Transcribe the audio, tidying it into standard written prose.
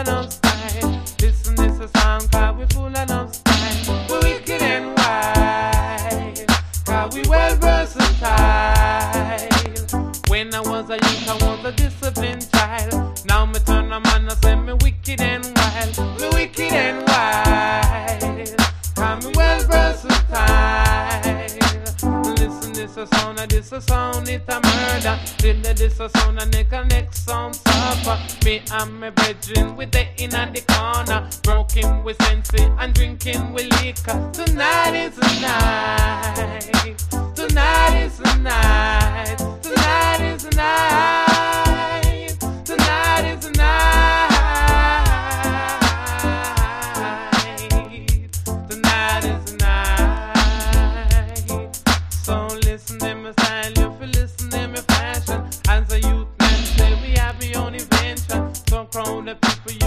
enough style. Listen, this a song cause we full enough style. We wicked and wild, cause we well versatile. When I was a youth, I was a disciplined child. Now me turn a man and say me wicked and wild. Me wicked and wild, cause me well versatile. Listen, this a sound, this a sound, it a murder. Really, this a sound, and next sound suffer. Me and my brethren, we dey in the corner, broken with sense and drinking with liquor. Tonight is the night. Tonight is the night. Tonight is the night. Tonight is the night. Tonight is the night. So listen to my style, you feel listen to my fashion. As a youth man say we have your own invention. So crowd the people